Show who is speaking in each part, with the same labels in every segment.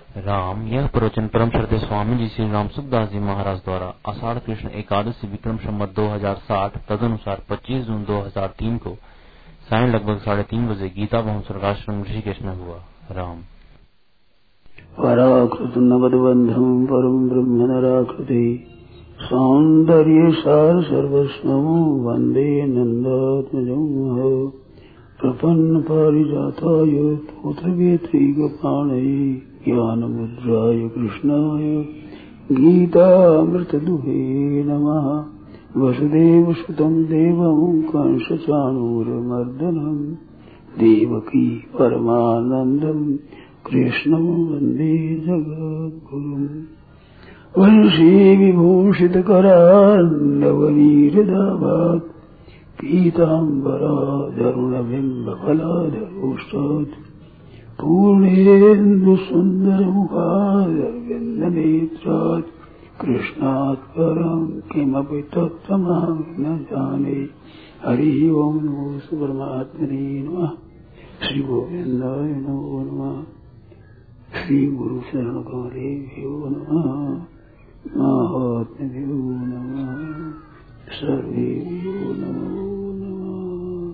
Speaker 1: राम। यह प्रवचन परम श्रद्धेय स्वामी जी श्री राम सुखदास जी महाराज द्वारा आषाढ़ कृष्ण एकादशी विक्रम संवत 2060 तदनुसार 25 जून 2003 को सायं लगभग 3:30 बजे गीता भवन स्वर्गाश्रम ऋषिकेश में हुआ। राम।
Speaker 2: पराकृत नवद्बंधम परम ब्रह्म नराकृति सौंदर्य सार सर्वस्वं वंदे नंदात्मजं प्रपन्न पारिजाताय तोत्रवेत्रैकपाणये ज्ञानमुद्राय कृष्णाय गीतामृतदुहे नमः। वसुदेवसुतं देवं कंसचाणूरमर्दनं देवकी परमानन्दं कृष्णं वन्दे जगद्गुरुम्। वंशी विभूषितकरान्नवनीरदाभात् पीताम्बराधरुणबिम्बफलाधरोष्टात् पूर्णेन्दुसुन्दरमुखादरविन्दनेत्रात् कृष्णात् परं किमपि तत्त्वमहं न जाने। हरि ओं नमो परमात्मने नमः। श्री गोविन्दाय नमो नमः। श्री गुरु शरण कमलेभ्यो नमः। महात्म्यो नमः। सर्वेभ्यो नमो नमः।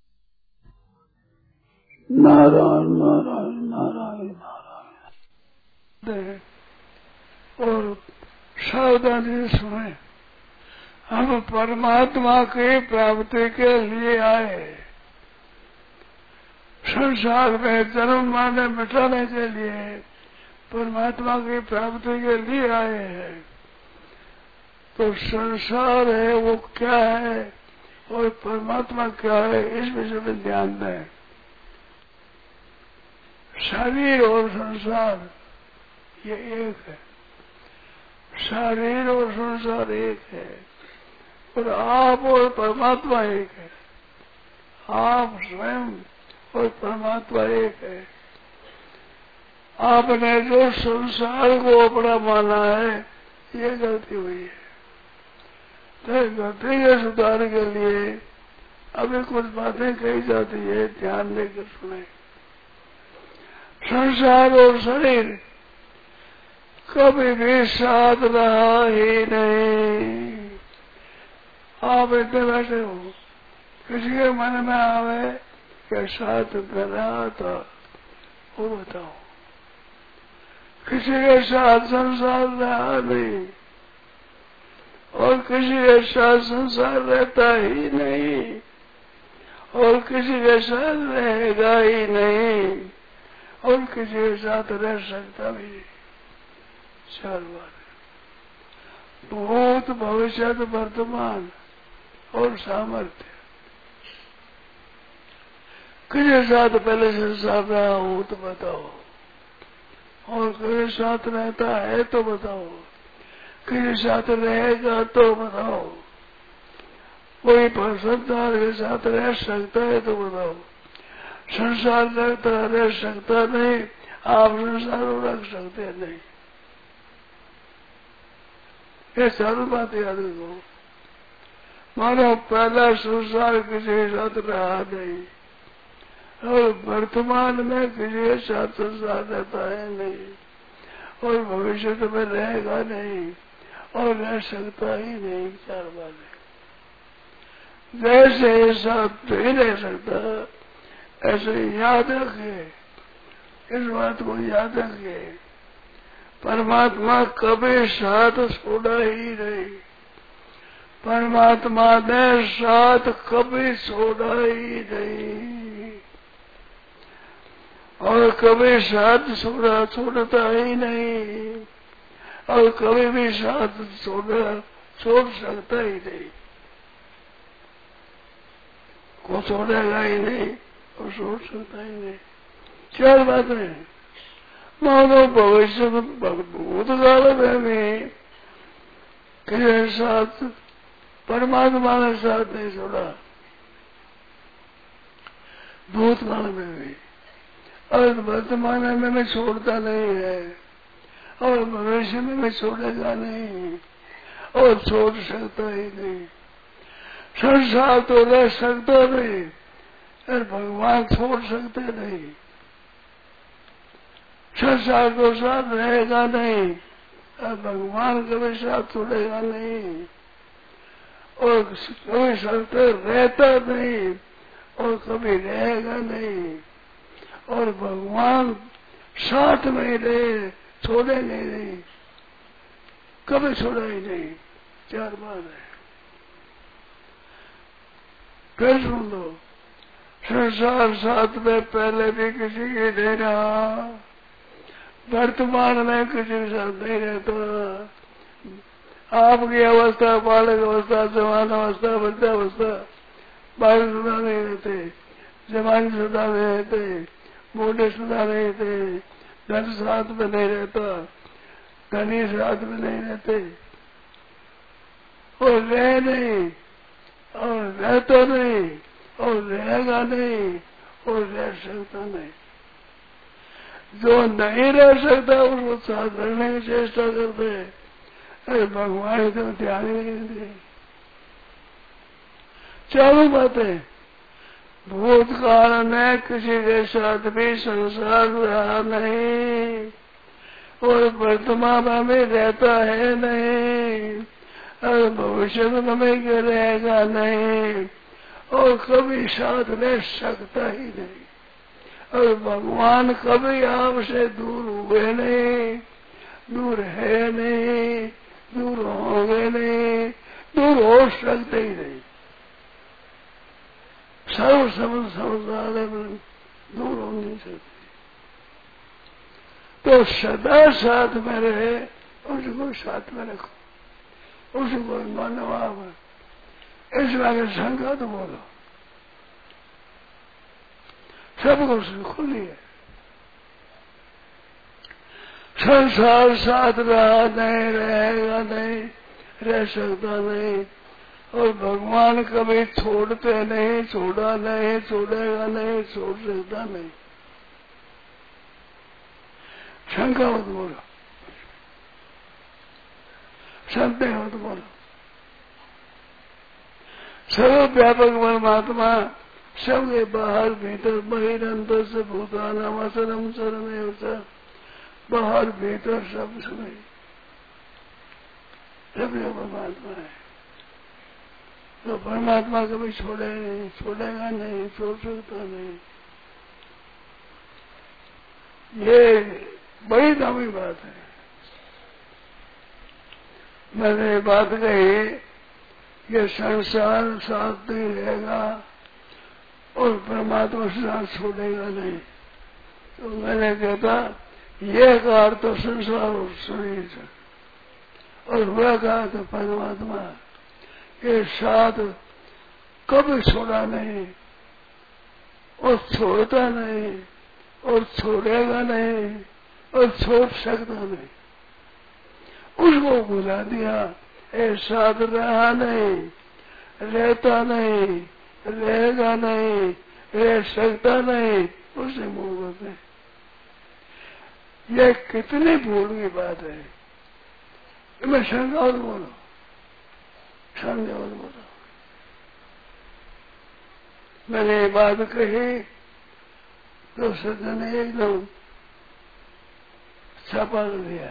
Speaker 2: नारायण नारायण नारायण नारायण।
Speaker 3: और सावधानी से सुने, हम परमात्मा की प्राप्ति के लिए आए, संसार में जन्म माने मिटाने के लिए परमात्मा की प्राप्ति के लिए आए हैं। तो संसार है वो क्या है और परमात्मा क्या है, इस विषय में ध्यान दें। शरीर और संसार ये एक है, शरीर और संसार एक है, और आप और परमात्मा एक है। आप स्वयं और परमात्मा एक है। आपने जो संसार को अपना माना है, ये गलती हुई है। तो गलती के सुधार के लिए अभी कुछ बातें कही जाती है, ध्यान देकर सुने। संसार और शरीर कभी भी साथ रहा ही नहीं। आप इतने बैठे हो, किसी के मन में आवे क्या साथ गया था, वो बताओ। किसी के साथ संसार रहा नहीं, और किसी के साथ संसार रहता ही नहीं, और किसी के साथ रहेगा ही नहीं, और किसी के साथ रह सकता भी नहीं। चार बात, भूत भविष्य वर्तमान और सामर्थ्य। किसके साथ पहले संसार रहा हो तो बताओ, और किसके साथ रहता है तो बताओ, किसके साथ रहेगा तो बताओ। कोई संसार के साथ रह सकता है तो बताओ। संसार रहता रह सकता नहीं, आप संसार रख सकते नहीं। ये सारी बात याद रखो। मानो पहला संसार किसी के साथ रहा नहीं, और वर्तमान में किसी के साथ संसार रहता है नहीं, और भविष्य में रहेगा नहीं, और रह सकता ही नहीं। चार बातें जैसे ये साथ नहीं रह सकता, ऐसे याद रखे, इस बात को याद रखे। परमात्मा कभी साथ छोड़ा ही नहीं, परमात्मा ने साथ कभी छोड़ा ही नहीं, और कभी साथ छोड़ता ही नहीं, और कभी भी साथ छोड़ सकता ही नहीं। को छोड़ेगा ही नहीं और छोड़ सकता ही नहीं। चार बातें। मानो भविष्य में भूतकाल में भी किसी साथ परमात्मा ने साथ नहीं छोड़ा, भूतकाल में भी, और वर्तमान में भी छोड़ता नहीं है, और भविष्य में भी छोड़ेगा नहीं, और छोड़ सकता ही नहीं। संसार तो रह सकता नहीं, और भगवान छोड़ सकते नहीं। संसार तो साथ रहेगा नहीं और भगवान कभी साथ छोड़ेगा नहीं और कभी साथ रहता नहीं और कभी रहेगा नहीं और भगवान साथ में रहे छोड़ेंगे नहीं, कभी छोड़ा ही नहीं। 4 बार है। फिर सुन लो, संसार साथ में पहले भी किसी की नहीं रहा, वर्तमान में किसी के साथ नहीं रहता। आपकी अवस्था, बालक अवस्था, जवान अवस्था, वृद्धावस्था, बालक सदा नहीं रहते, जवान सदा नहीं रहते, बूढ़े सदा नहीं रहते, धन साथ में नहीं रहता, धनी साथ में नहीं रहते और रह नहीं और रहता नहीं और रहेगा नहीं और रह सकता नहीं। जो नहीं रह सकता उसको साथ रहने की चेष्टा करते, अरे भगवान तो ध्यान ही नहीं देते। 4 बातें, भूतकाल में किसी के साथ भी संसार रहा नहीं और वर्तमान में भी रहता है नहीं और भविष्य में भी रहेगा नहीं और कभी साथ रह सकता ही नहीं और भगवान कभी आपसे दूर हुए नहीं, दूर है नहीं, दूर होंगे नहीं, दूर हो सकते ही नहीं। सर्व समझदार दूर हो नहीं सकते। तो सदा साथ में रहे, उसको साथ में रखो, उसको मानो आप इस बारे शंका तो बोलो, सबको खुली है। संसार साथ रहा नहीं, रहेगा नहीं, रह सकता नहीं और भगवान कभी छोड़ते नहीं, छोड़ा नहीं, छोड़ेगा नहीं, छोड़ सकता नहीं। शंका मत बोलो, संदेह मत बोलो। सर्वव्यापक परमात्मा सबके बाहर भीतर बहिरंतर से भूतानाम असरम शरणेव, बाहर भीतर सब सुने, सब परमात्मा है। तो परमात्मा कभी छोड़े नहीं, छोड़ेगा नहीं, छोड़ सकता नहीं। ये बड़ी दामी बात है। मैंने बात कही कि संसार साथ नहीं रहेगा और परमात्मा साथ छोड़ेगा नहीं, तो मैंने कहता ये कहा तो संसार और शरीर और हुआ कहा तो परमात्मा के साथ कभी छोड़ा नहीं और छोड़ता नहीं और छोड़ेगा नहीं और छोड़ सकता नहीं। उसको बुला दिया, साथ रहा नहीं, रहता नहीं, रहेगा नहीं, रह सकता नहीं, उसे मोह करते। यह कितनी भूल की बात है। मैं शंका और बोलो, शंका और बोलो। मैंने ये बात कही तो सज्जन ने एकदम छापा दिया।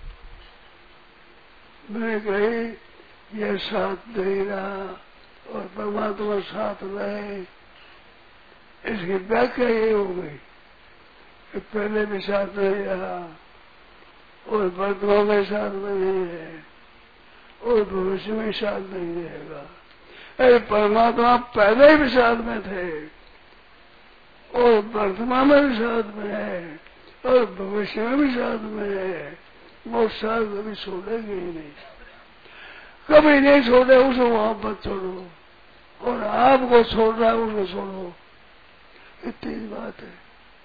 Speaker 3: मैंने कही यह साथ दे रहा और परमात्मा साथ रहे, इसकी व्याख्या ये हो गई कि पहले भी साथ नहीं रहा और वर्तमान में साथ नहीं है और भविष्य में साथ नहीं रहेगा। अरे परमात्मा पहले भी साथ में थे और वर्तमान में भी साथ में है और भविष्य में भी साथ में है। वो साथ कभी छोड़ेंगे ही नहीं, कभी नहीं छोड़े। उसको वहां मत छोड़ो और आपको छोड़ रहा है उसको छोड़ो, इतनी बात है।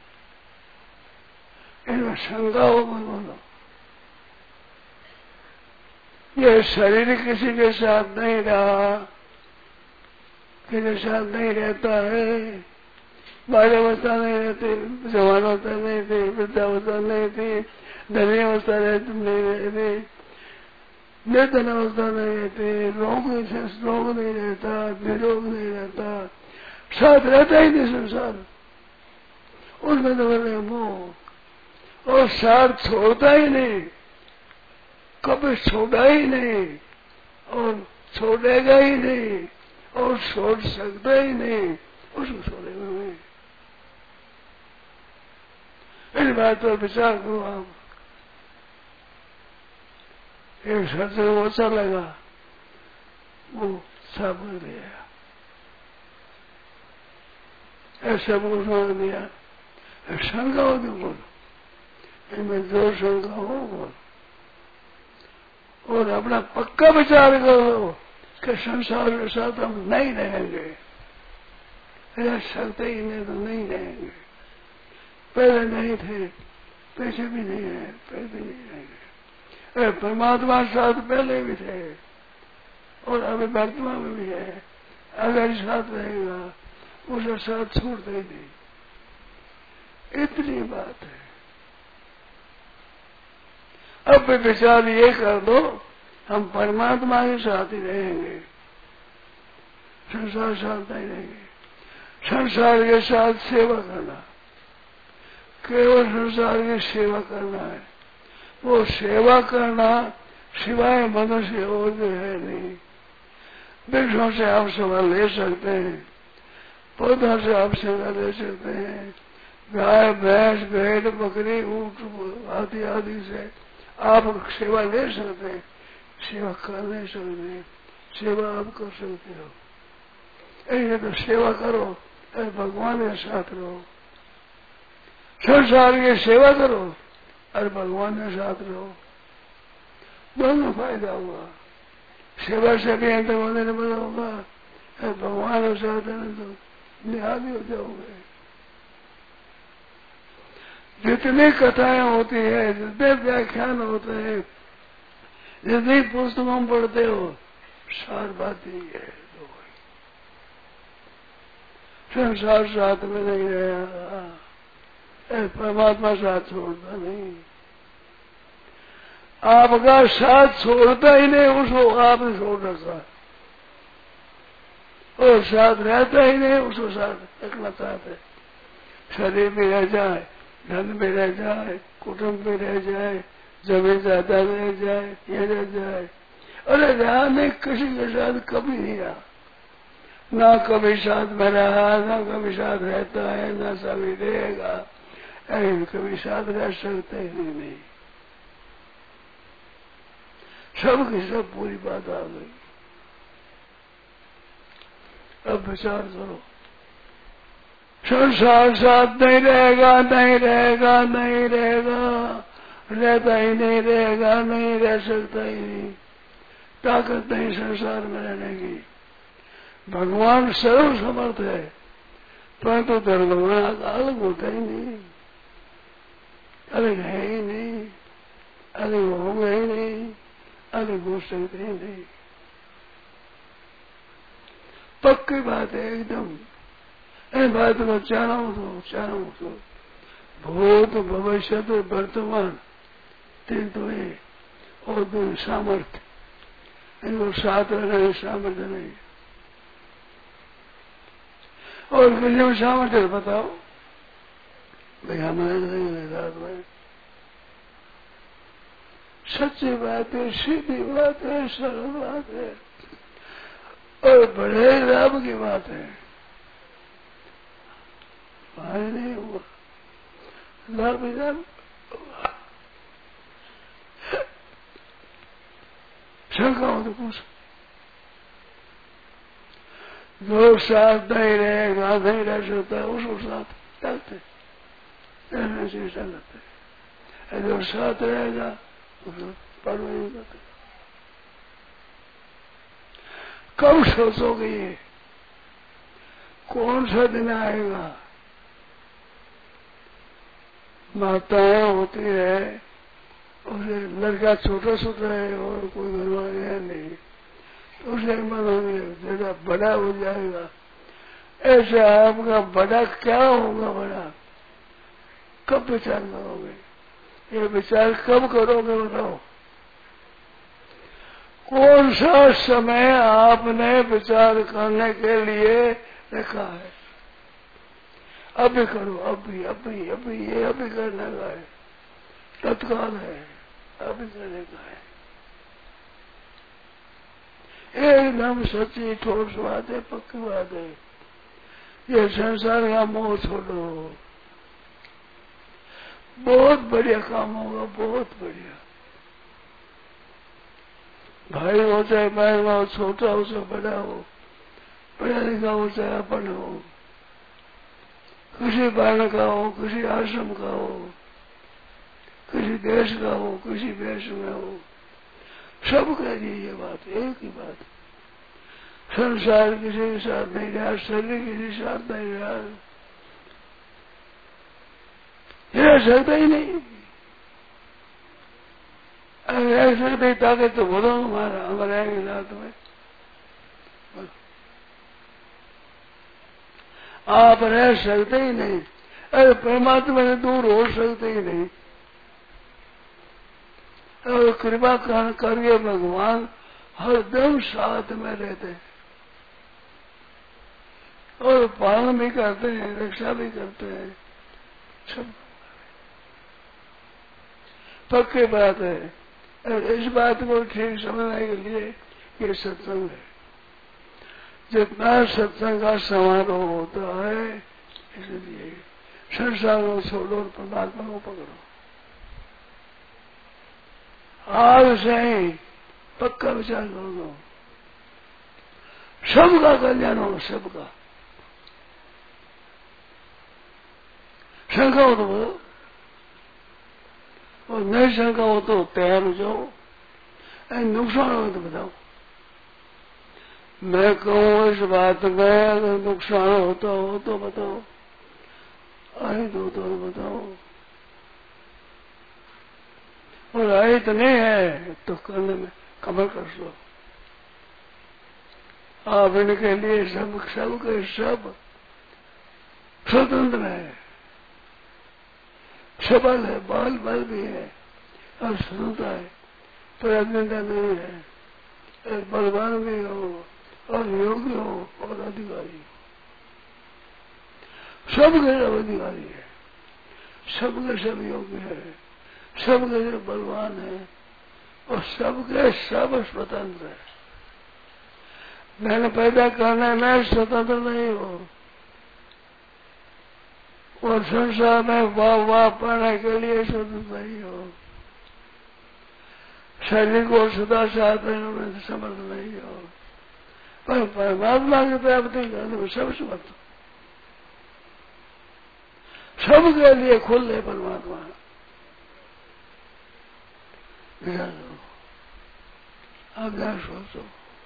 Speaker 3: इनमें शंका हो मत बोलो। यह शरीर किसी के साथ नहीं रहा, किसी के साथ नहीं रहता है। बाल्यावस्था नहीं रहती, जवानावस्था नहीं थी, वृद्धावस्था नहीं थी, धनी अवस्था नहीं रहती, निर्धन अवस्था नहीं रहती, रोग नहीं रहता, निरोग नहीं रहता, साथ रहता ही नहीं संसार। उसमें तो बोले मोह और साथ छोड़ता ही नहीं, कभी छोड़ा ही नहीं और छोड़ेगा ही नहीं और छोड़ सकता ही नहीं, उसको छोड़ेगा नहीं। इस बात पर विचार करो आप। एक शब्द वो चलेगा, वो सब कर दिया, ऐसा बोल दिया। शंका होती बोलो, इनमें जो शंका हो बोलो, और अपना पक्का विचार करो कि संसार के साथ हम नहीं रहेंगे, रह सकते ही नहीं तो नहीं रहेंगे। पहले नहीं थे, पीछे भी नहीं है, पहले भी नहीं रहेंगे। परमात्मा साथ पहले भी थे और अभी वर्तमान में भी है, अगर साथ रहेगा उसे साथ छोड़ते ही नहीं। इतनी बात है। अब विचार ये कर दो, हम परमात्मा के साथ ही रहेंगे, संसार साथ नहीं रहेंगे। संसार के साथ सेवा करना, केवल संसार की सेवा करना है। वो सेवा करना सिवाय मनुष्य और जो है नहीं। वृक्षों से आप सेवा ले सकते हैं, पौधों से आप सेवा ले सकते हैं, गाय भैंस भेड़ बकरी ऊंट आदि आदि से आप सेवा ले सकते हैं, सेवा कर नहीं सकते, सेवा आप कर सकते हो। ऐसे तो सेवा करो, भगवान के साथ रहो। संसार की सेवा करो और भगवान के साथ रहो, दोनों फायदा हुआ। सेवा से भी अंत होने में बड़ा होगा, भगवान के साथ है तो निहाली हो जाओगे। जितनी कथाएं होती है, जितने व्याख्यान होते हैं, जितनी पुस्तकों में पढ़ते हो, सार बात ही है। संसार साथ में नहीं रहा, परमात्मा साथ छोड़ता नहीं, आपका साथ छोड़ता ही नहीं, उसको आपने छोड़ रखा, और साथ रहता ही नहीं, उसको साथ रखना चाहते। शरीर में रह जाए, धन में रह जाए, कुटुंब में रह जाए, जमीन ज्यादा में रह जाए, ये रह जाए, अरे रहा नहीं, किसी के साथ कभी नहीं रहा, ना कभी साथ में रहा, ना कभी साथ रहता है, ना सभी रहेगा, कभी साथ रह सकते ही नहीं। सब की सब पूरी बात आ गई। अब विचार करो, संसार साथ नहीं रहेगा, नहीं रहेगा, नहीं रहेगा, रहता ही नहीं रहेगा, नहीं रह सकता ही नहीं, ताकत नहीं संसार में रहने की। भगवान सर्व समर्थ है, परंतु भगवान अलग होता ही नहीं, अलग है ही नहीं, अलग होगा ही नहीं, अलग हो सकते ही नहीं। पक्की बात है एकदम। इस बात को चारों तो भूत भविष्य वर्तमान तीन तो है, और दो सामर्थ्य, इनको साथ रहना सामर्थ्य नहीं। और किसी में सामर्थ्य बताओ भाई, हमारे नहीं रात में सच्ची बात है, सीधी बात है, सरल बात है और बड़े लाभ की बात है। हमारे नहीं हुआ लाभ ही लाभ हुआ। शंका हो तो पूछ, जो साथ नहीं रहेगा, नहीं रह सकता, उसको साथ डालते रहने से संगत है। जो साथ रहेगा उसको परवाह नहीं करते। कब सोचोगे ये कौन सा दिन आएगा? माताएं होती है, उसे लड़का छोटा छोटा है और कोई घर वाले है नहीं, तो उसे मन होने जरा बड़ा हो जाएगा। ऐसा आपका बड़ा क्या होगा? बड़ा कब विचार करोगे? ये विचार कब करोगे बताओ? कौन सा समय आपने विचार करने के लिए रखा है? अभी करो, अभी अभी अभी ये अभी करने का है। तत्काल है, अभी करने का है। एकदम सच्ची ठोस बात है, पक्की बात है। ये संसार का मोह छोड़ो, बहुत बढ़िया काम होगा, बहुत बढ़िया। भाई हो चाहे बहन हो, छोटा हो चाहे बड़ा हो, पढ़ा लिखा हो चाहे अपन हो, किसी वर्ण का हो, किसी आश्रम का हो, किसी देश का हो, किसी देश में हो, सब कह रही ये बात, एक ही बात। संसार किसी के साथ नहीं रहा, शरीर किसी के साथ नहीं रहा, रह सकता ही नहीं। अगर रह सकते ताकत तो बोलो हमारा, हम रहेंगे साथ में। आप रह सकते ही नहीं, अरे परमात्मा से दूर हो सकते ही नहीं। और कृपा करके भगवान हरदम साथ में रहते हैं और पालन भी करते हैं, रक्षा भी करते हैं, सब पक्की बात है। और इस बात को ठीक समझने के लिए ये सत्संग है। जितना सत्संग का समारोह होता है, इसलिए संसार को छोड़ो और परमात्मा को पकड़ो। आज से ही पक्का विचार कर दो, सबका कल्याण हो, सबका। शंका हो तो बोलो, और नहीं शंका हो तो तैयार हो जाओ। नुकसान हो तो बताओ। मैं कहूँ इस बात में अगर नुकसान होता हो तो बताओ, आई दो तो बताओ, और आई तो नहीं है तो करने में कमर कर लो। आप इनके लिए सब के सब स्वतंत्र है, सबल है, बल भी है और स्वतंत्रता है, प्रज्ञता नहीं है। बलवान भी हो और योग्य हो और अधिकारी, सबके सब अधिकारी है, सबके सब योग्य है, सबके सब बलवान है और सबके सब स्वतंत्र है। मैंने पैदा करने में स्वतंत्र नहीं हो और संसार में वाह पाने के लिए स्वतंत्र नहीं हो, शरीर को सदा साथ में समर्थ नहीं हो, पर परमात्मा की प्राप्ति करने में सब समर्थ, सबके लिए खुल है परमात्मा। आज्ञा सोचो,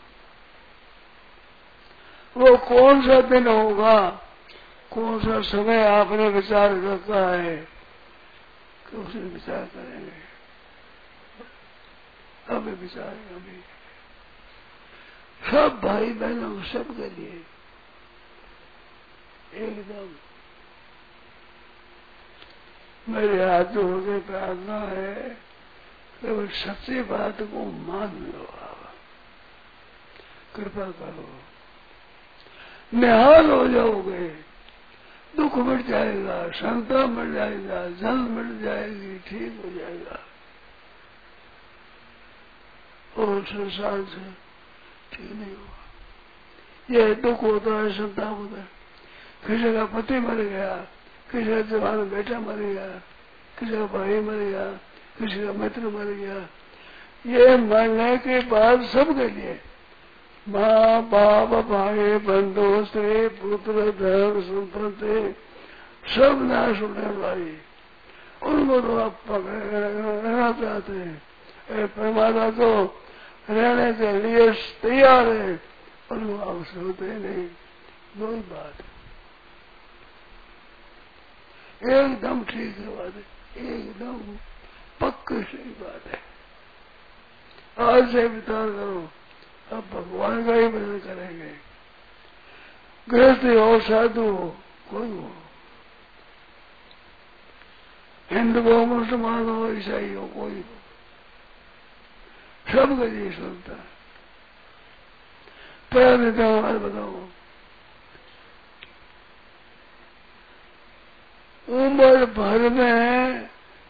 Speaker 3: वो कौन सा दिन होगा, कौन सा समय आपने विचार रखा है कि उसे विचार करेंगे। अभी विचार, अभी सब भाई बहनों सबके लिए एकदम मेरे हाथ जोड़ के प्रार्थना है कि वो सच्ची बात को मान लो, आप कृपा करो, निहाल हो जाओगे, दुख मिट जाएगा, संता मिट जाएगा, जल मिट जाएगी, ठीक हो जाएगा और संसार से ठीक नहीं हुआ। ये दुख होता है, संता होता है, किसी का पति मर गया, किसी का जवान बेटा मर गया, किसी का भाई मर गया, किसी का मित्र मर गया। ये मरने के बाद सबके लिए माँ बाप भाई बंधु स्त्री पुत्र धन संपत्ति सब नाश होने वाली, उनको तो आप रहना चाहते हैं, परमात्मा तो रहने के लिए तैयार है और वो आप सोते नहीं। दो ही बात एकदम ठीक है, बात है एकदम पक्की सही बात है। आज से विचार करो, अब भगवान का ही भजन करेंगे, गृहस्थी हो साधु हो कोई हो, हिंदू हो मुसलमान हो ईसाई हो कोई हो, सबके लिए सुनता है। पहला देता हूँ, आज बताओ, उम्र भर में